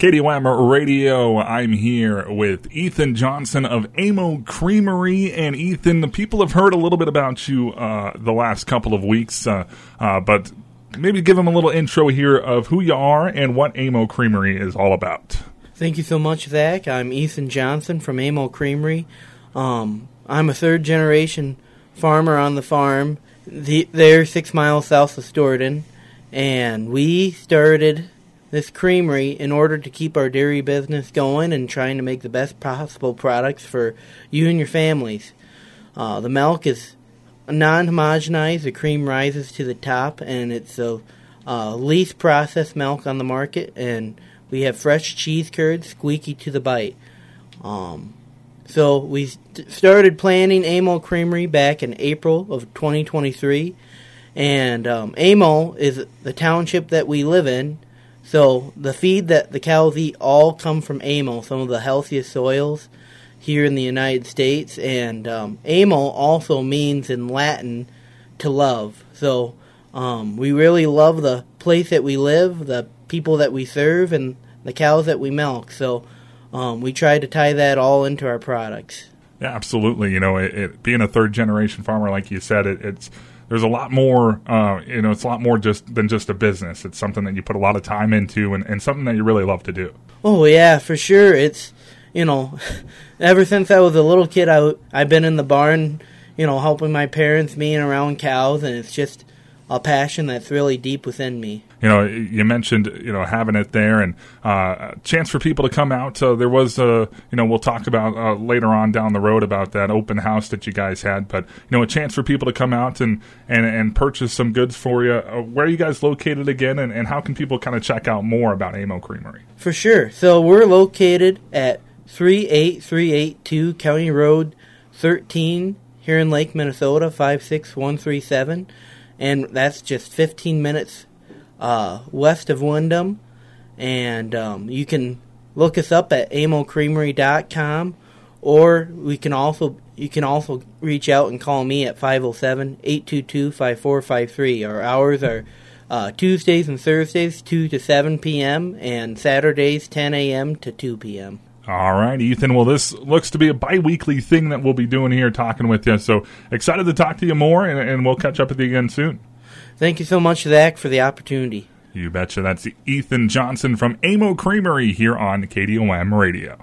KDOM Radio, I'm here with Ethan Johnson of Amo Creamery. And Ethan, the people have heard a little bit about you the last couple of weeks, but maybe give them a little intro here of who you are and what Amo Creamery is all about. Thank you so much, Zach. I'm Ethan Johnson from Amo Creamery. I'm a third-generation farmer on the farm. They're 6 miles south of Storton, and we started this creamery in order to keep our dairy business going and trying to make the best possible products for you and your families. The milk is non-homogenized. The cream rises to the top, and it's the least processed milk on the market, and we have fresh cheese curds, squeaky to the bite. So we started planning Amo Creamery back in April of 2023, and Amo is the township that we live in. So the feed that the cows eat all come from Amo, some of the healthiest soils here in the United States. And Amo also means in Latin to love. So we really love the place that we live, the people that we serve, and the cows that we milk. So we try to tie that all into our products. Yeah, absolutely. You know, being a third-generation farmer, like you said, there's a lot more, it's a lot more than just a business. It's something that you put a lot of time into and something that you really love to do. Oh, yeah, for sure. It's, ever since I was a little kid, I've been in the barn, helping my parents, being around cows, and it's just a passion that's really deep within me. You mentioned, having it there and a chance for people to come out. There was, we'll talk about later on down the road about that open house that you guys had. But, a chance for people to come out and purchase some goods for you. Where are you guys located again, and how can people kind of check out more about Amo Creamery? For sure. So we're located at 38382 County Road 13 here in Lake, Minnesota, 56137. And that's just 15 minutes west of Windham, and you can look us up at amocreamery.com, or you can also reach out and call me at 507-822-5453. Our hours are Tuesdays and Thursdays 2 to 7 p.m. and Saturdays 10 a.m. to 2 p.m. All right, Ethan. Well, this looks to be a bi-weekly thing that we'll be doing here, talking with you. So excited to talk to you more, and we'll catch up with you again soon. Thank you so much, Zach, for the opportunity. You betcha. That's Ethan Johnson from Amo Creamery here on KDOM Radio.